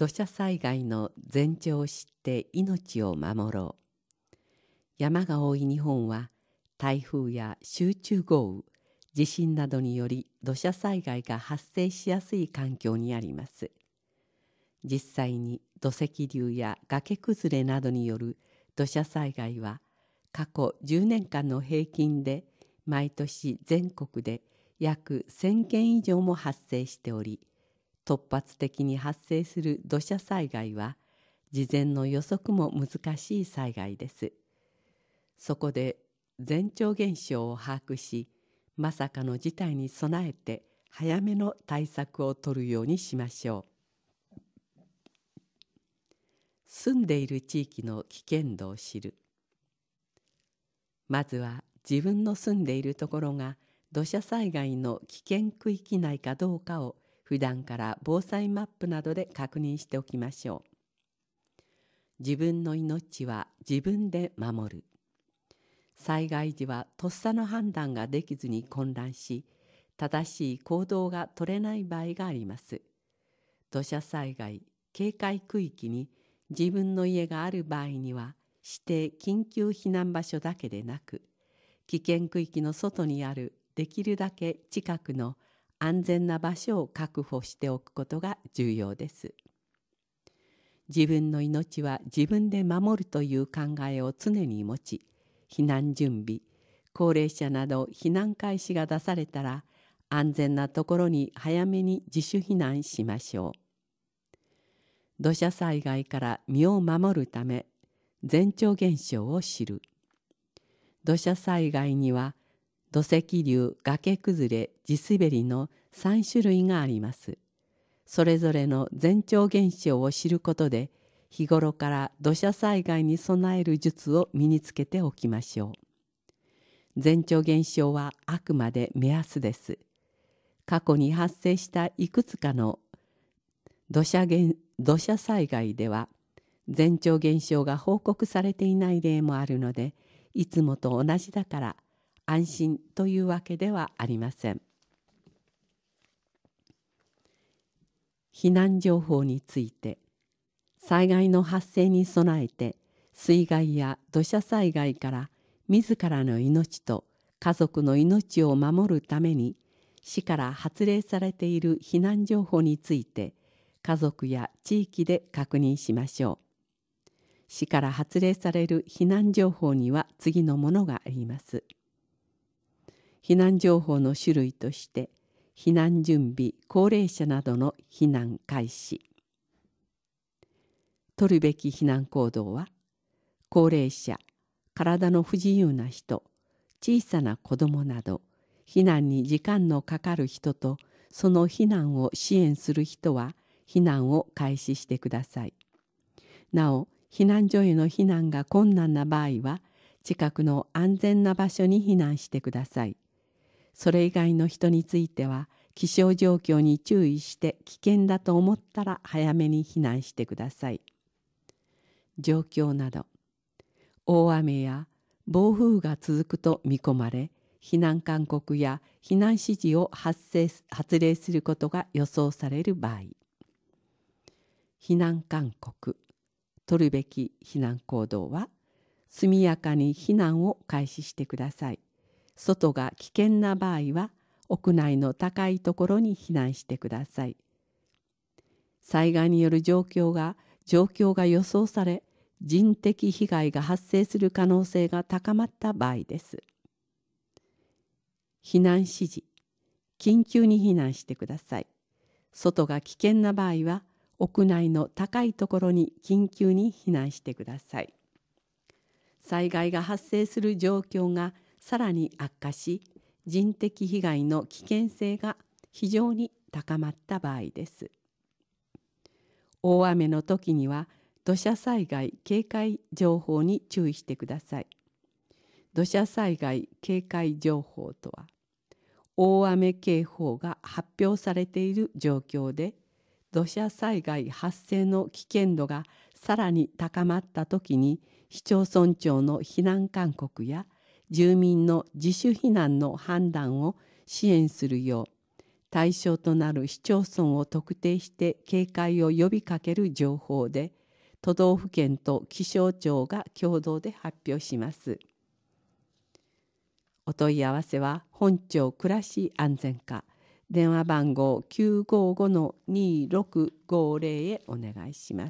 土砂災害の前兆を知って命を守ろう。山が多い日本は台風や集中豪雨、地震などにより土砂災害が発生しやすい環境にあります。実際に土石流や崖崩れなどによる土砂災害は過去10年間の平均で毎年全国で約1000件以上も発生しており、突発的に発生する土砂災害は事前の予測も難しい災害です。そこで前兆現象を把握し、まさかの事態に備えて早めの対策を取るようにしましょう。住んでいる地域の危険度を知る。まずは自分の住んでいるところが土砂災害の危険区域内かどうかを普段から防災マップなどで確認しておきましょう。自分の命は自分で守る。災害時はとっさの判断ができずに混乱し、正しい行動が取れない場合があります。土砂災害警戒区域に自分の家がある場合には、指定緊急避難場所だけでなく、危険区域の外にあるできるだけ近くの安全な場所を確保しておくことが重要です。自分の命は自分で守るという考えを常に持ち、避難準備、高齢者など避難開始が出されたら、安全なところに早めに自主避難しましょう。土砂災害から身を守るため、前兆現象を知る。土砂災害には、土石流、崖崩れ、地滑りの3種類があります。それぞれの前兆現象を知ることで、日頃から土砂災害に備える術を身につけておきましょう。前兆現象はあくまで目安です。過去に発生したいくつかの土砂災害では、前兆現象が報告されていない例もあるので、いつもと同じだから安心というわけではありません。避難情報について、災害の発生に備えて水害や土砂災害から自らの命と家族の命を守るために市から発令されている避難情報について家族や地域で確認しましょう。市から発令される避難情報には次のものがあります。避難情報の種類として避難準備、高齢者などの避難開始。取るべき避難行動は、高齢者、体の不自由な人、小さな子どもなど、避難に時間のかかる人と、その避難を支援する人は、避難を開始してください。なお、避難所への避難が困難な場合は、近くの安全な場所に避難してください。それ以外の人については、気象状況に注意して危険だと思ったら早めに避難してください。状況など、大雨や暴風が続くと見込まれ、避難勧告や避難指示を発令することが予想される場合、避難勧告、取るべき避難行動は、速やかに避難を開始してください。外が危険な場合は、屋内の高いところに避難してください。災害による状況が予想され、人的被害が発生する可能性が高まった場合です。避難指示、緊急に避難してください。外が危険な場合は、屋内の高いところに緊急に避難してください。災害が発生する状況がさらに悪化し、人的被害の危険性が非常に高まった場合です。大雨の時には土砂災害警戒情報に注意してください。土砂災害警戒情報とは、大雨警報が発表されている状況で、土砂災害発生の危険度がさらに高まった時に、市町村長の避難勧告や住民の自主避難の判断を支援するよう、 対象となる市町村を特定して警戒を呼びかける情報で、都道府県と気象庁が共同で発表します。お問い合わせは本庁暮らし安全課、電話番号 955-2650 へお願いします。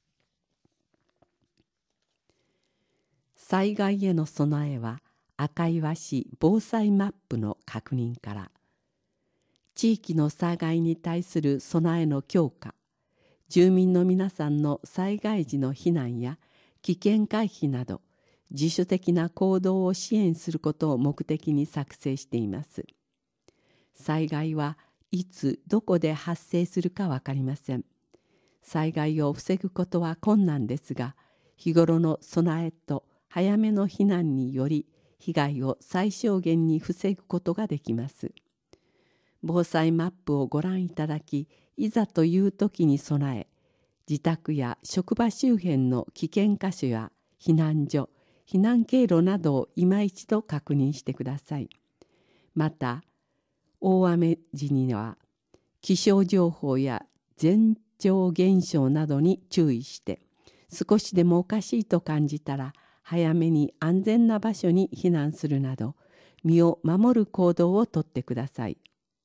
災害への備えは赤岩市防災マップの確認から、地域の災害に対する備えの強化、住民の皆さんの災害時の避難や危険回避など自主的な行動を支援することを目的に作成しています。災害はいつどこで発生するか分かりません。災害を防ぐことは困難ですが、日頃の備えと早めの避難により被害を最小限に防ぐことができます。防災マップをご覧いただき、いざという時に備え、自宅や職場周辺の危険箇所や避難所、避難経路などを今一度確認してください。また、大雨時には気象情報や前兆現象などに注意して、少しでもおかしいと感じたら早めに安全な場所に避難するなど、身を守る行動をとってください。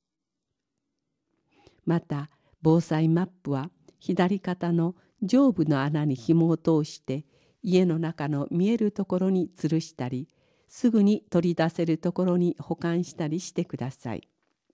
また、防災マップは左肩の上部の穴に紐を通して家の中の見えるところに吊るしたり、すぐに取り出せるところに保管したりしてください。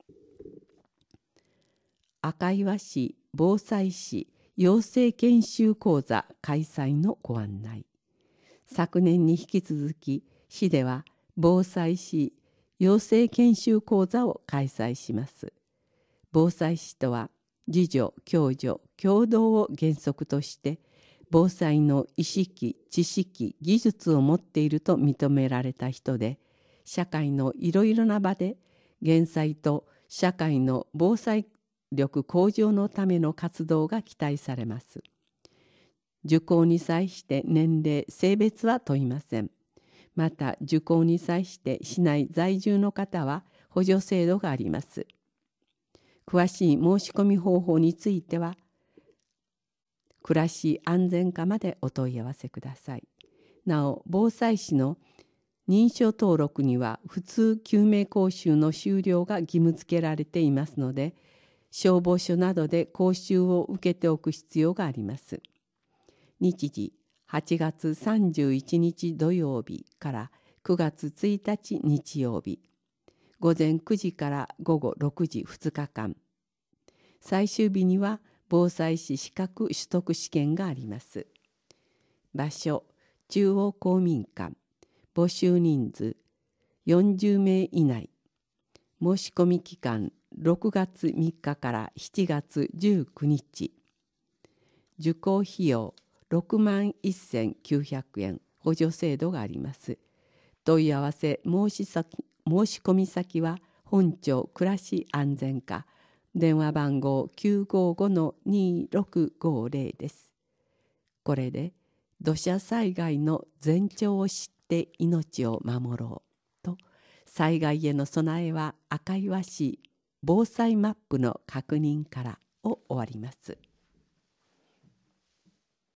赤岩市防災士養成研修講座開催のご案内。昨年に引き続き、市では防災士養成研修講座を開催します。防災士とは、自助・共助・協同を原則として、防災の意識・知識・技術を持っていると認められた人で、社会のいろいろな場で減災と社会の防災力向上のための活動が期待されます。受講に際して年齢・性別は問いません。また、受講に際して市内在住の方は補助制度があります。詳しい申し込み方法については、暮らし安全課までお問い合わせください。なお、防災士の認証登録には普通救命講習の修了が義務付けられていますので、消防署などで講習を受けておく必要があります。日時、8月31日土曜日から9月1日日曜日、午前9時から午後6時2日間。最終日には防災士資格取得試験があります。場所、中央公民館。募集人数、40名以内。申し込み期間、6月3日から7月19日。受講費用、61,900円。補助制度があります。問い合わせ申し込み先は本庁暮らし安全課、電話番号 955-2650 です。これで土砂災害の前兆を知って命を守ろうと、災害への備えは赤岩市防災マップの確認からを終わります。